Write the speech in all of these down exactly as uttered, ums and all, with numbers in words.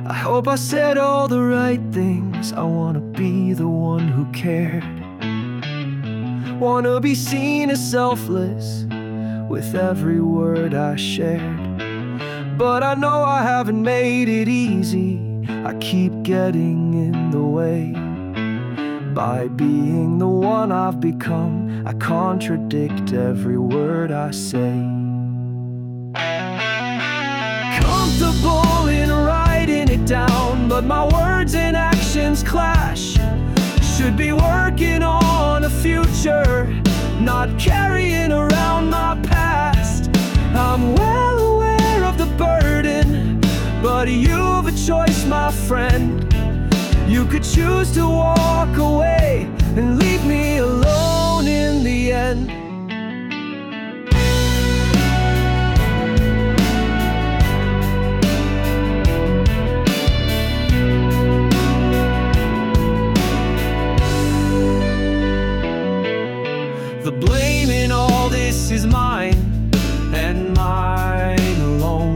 I hope I said all the right things. I wanna be the one who cared. Wanna be seen as selfless with every word I shared. But I know I haven't made it easy. I keep getting in the way. By being the one I've become, I contradict every word I say. Comfortable in writing it down, but my words and actions clash. Should be working on a future, not carrying around my past. I'm well aware of the burden, but you've a choice, my friend. You could choose to walk away and leave me alone in the end. The blame in all this is mine, and mine alone.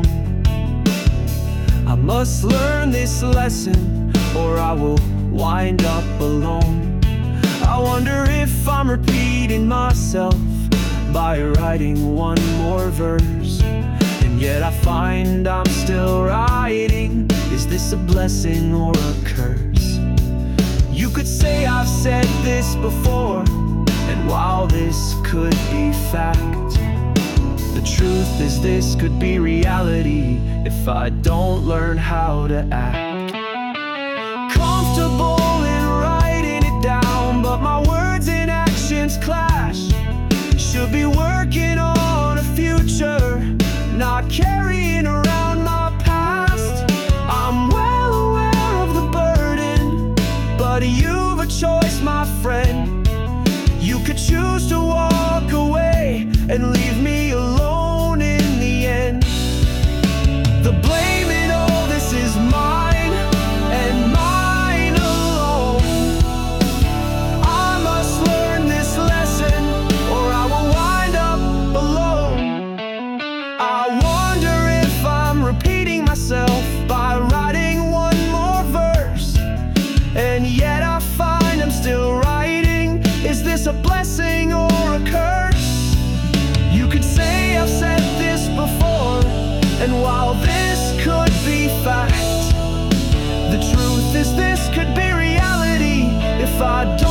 I must learn this lesson, or I will wind up alone. I wonder if I'm repeating myself by writing one more verse, and yet I find I'm still writing. Is this a blessing or a curse? You could say I've said this before, and while this could be fact, the truth is this could be reality if I don't learn how to act. Comfortable in writing it down, but my words and actions clash. Should be working on a future, not carrying around my past. I'm well aware of the burden, but you've a choice, my friend. You could choose to walk away and leave me alone in the end. The blame in all this is mine, and mine alone. I must learn this lesson, or I will wind up alone. I wonder if I'm repeating myself by writing one more verse, and yet I find I'm still writing. Is this a blessing or a curse? You could say I've said this before, and while this could be fact, the truth is this could be reality if I don't